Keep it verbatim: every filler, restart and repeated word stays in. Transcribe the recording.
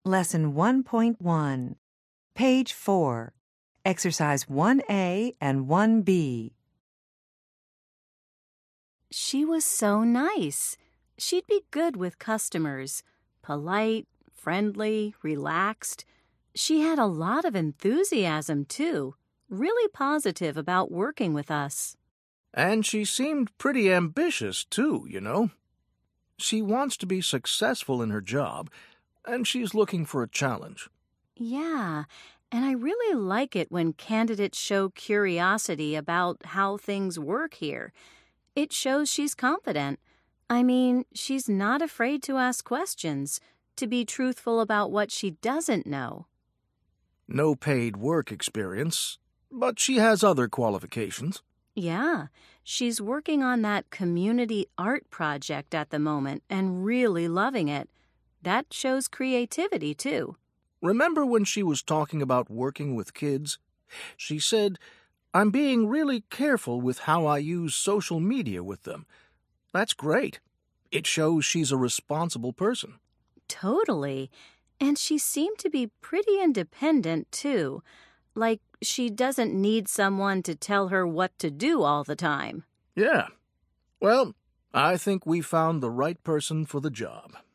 Lesson one point one, Page four, Exercise one A and one B. She was so nice. She'd be good with customers. Polite, friendly, relaxed. She had a lot of enthusiasm, too. Really positive about working with us. And she seemed pretty ambitious, too, you know. She wants to be successful in her job, and she's looking for a challenge. Yeah, and I really like it when candidates show curiosity about how things work here. It shows she's confident. I mean, she's not afraid to ask questions, to be truthful about what she doesn't know. No paid work experience, but she has other qualifications. Yeah, she's working on that community art project at the moment and really loving it. That shows creativity, too. Remember when she was talking about working with kids? She said, "I'm being really careful with how I use social media with them." That's great. It shows she's a responsible person. Totally. And she seemed to be pretty independent, too. Like she doesn't need someone to tell her what to do all the time. Yeah. Well, I think we found the right person for the job.